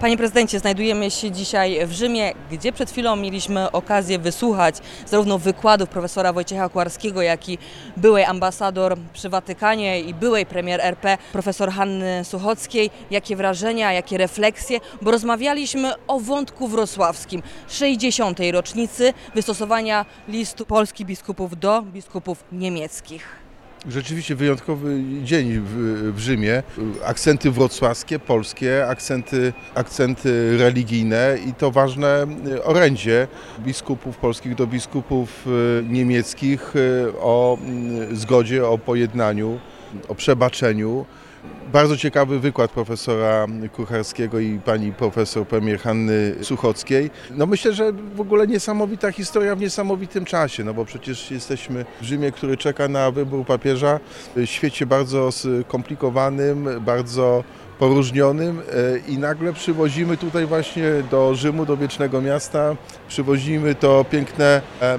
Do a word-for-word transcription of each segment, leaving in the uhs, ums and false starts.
Panie prezydencie, znajdujemy się dzisiaj w Rzymie, gdzie przed chwilą mieliśmy okazję wysłuchać zarówno wykładów profesora Wojciecha Kucharskiego, jak i byłej ambasador przy Watykanie i byłej premier R P profesor Hanny Suchockiej. Jakie wrażenia, jakie refleksje, bo rozmawialiśmy o wątku wrocławskim, sześćdziesiątej rocznicy wystosowania listu polskich biskupów do biskupów niemieckich. Rzeczywiście wyjątkowy dzień w, w Rzymie. Akcenty wrocławskie, polskie, akcenty, akcenty religijne i to ważne orędzie biskupów polskich do biskupów niemieckich o zgodzie, o pojednaniu, o przebaczeniu. Bardzo ciekawy wykład profesora Kucharskiego i pani profesor premier Hanny Suchockiej. No myślę, że w ogóle niesamowita historia w niesamowitym czasie, no bo przecież jesteśmy w Rzymie, który czeka na wybór papieża, w świecie bardzo skomplikowanym, bardzo poróżnionym i nagle przywozimy tutaj właśnie do Rzymu, do Wiecznego Miasta, przywozimy to piękne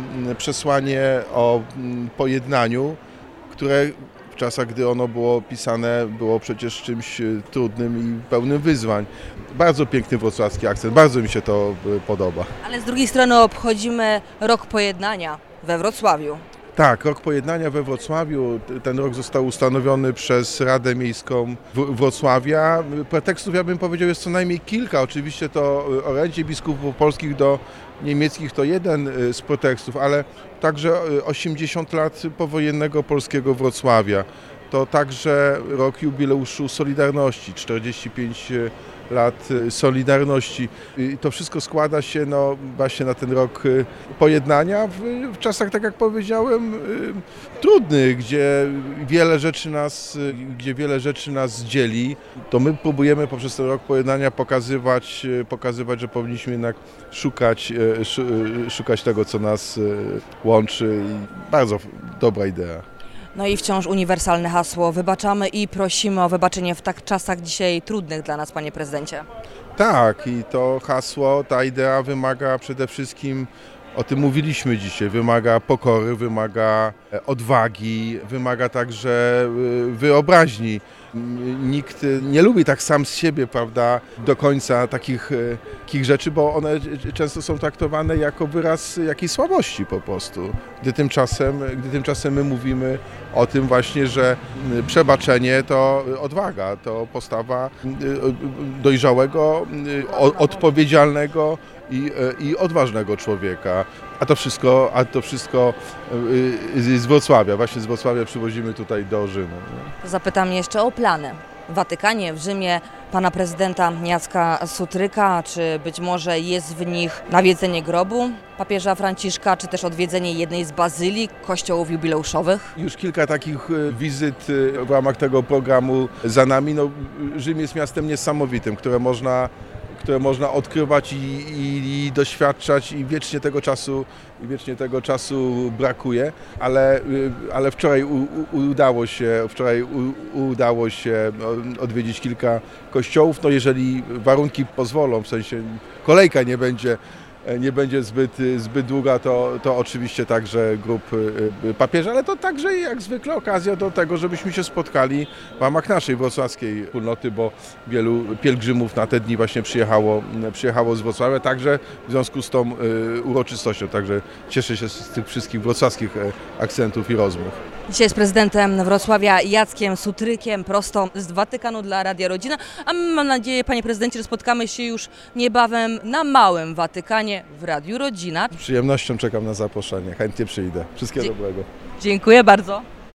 przesłanie o pojednaniu, które w czasach, gdy ono było pisane, było przecież czymś trudnym i pełnym wyzwań. Bardzo piękny wrocławski akcent, bardzo mi się to podoba. Ale z drugiej strony obchodzimy Rok Pojednania we Wrocławiu. Tak, Rok Pojednania we Wrocławiu. Ten rok został ustanowiony przez Radę Miejską Wrocławia. Pretekstów, ja bym powiedział, jest co najmniej kilka. Oczywiście to orędzie biskupów polskich do niemieckich to jeden z pretekstów, ale także osiemdziesiąt lat powojennego polskiego Wrocławia. To także rok jubileuszu Solidarności, czterdzieści pięć lat Solidarności. I to wszystko składa się no, właśnie na ten rok pojednania w, w czasach, tak jak powiedziałem, trudnych, gdzie wiele rzeczy nas, gdzie wiele rzeczy nas dzieli. To my próbujemy poprzez ten rok pojednania pokazywać, pokazywać, że powinniśmy jednak szukać, szukać tego, co nas łączy. I bardzo dobra idea. No i wciąż uniwersalne hasło: wybaczamy i prosimy o wybaczenie w tak czasach dzisiaj trudnych dla nas, panie prezydencie. Tak, i to hasło, ta idea wymaga przede wszystkim, o tym mówiliśmy dzisiaj, wymaga pokory, wymaga odwagi, wymaga także wyobraźni. Nikt nie lubi tak sam z siebie, prawda, do końca takich, takich rzeczy, bo one często są traktowane jako wyraz jakiejś słabości po prostu. Gdy tymczasem, gdy tymczasem my mówimy o tym właśnie, że przebaczenie to odwaga, to postawa dojrzałego, odpowiedzialnego i, i odważnego człowieka. A to wszystko, a to wszystko z Wrocławia, właśnie z Wrocławia przywozimy tutaj do Rzymu. Zapytam jeszcze o plany. W Watykanie, w Rzymie pana prezydenta Jacka Sutryka, czy być może jest w nich nawiedzenie grobu papieża Franciszka, czy też odwiedzenie jednej z bazylik, kościołów jubileuszowych? Już kilka takich wizyt w ramach tego programu za nami. No, Rzym jest miastem niesamowitym, które można które można odkrywać i, i, i doświadczać i wiecznie tego czasu, wiecznie tego czasu brakuje, ale, ale wczoraj u, u, udało się, wczoraj u, udało się odwiedzić kilka kościołów, no jeżeli warunki pozwolą, w sensie kolejka nie będzie nie będzie zbyt, zbyt długa, to, to oczywiście także grup papieża, ale to także jak zwykle okazja do tego, żebyśmy się spotkali w ramach naszej wrocławskiej wspólnoty, bo wielu pielgrzymów na te dni właśnie przyjechało, przyjechało z Wrocławia, także w związku z tą uroczystością, także cieszę się z tych wszystkich wrocławskich akcentów i rozmów. Dzisiaj z prezydentem Wrocławia Jackiem Sutrykiem prosto z Watykanu dla Radia Rodzina, a my, mam nadzieję, panie prezydencie, że spotkamy się już niebawem na Małym Watykanie w Radiu Rodzina. Z przyjemnością czekam na zaproszenie, chętnie przyjdę. Wszystkiego Dzie- dobrego. Dziękuję bardzo.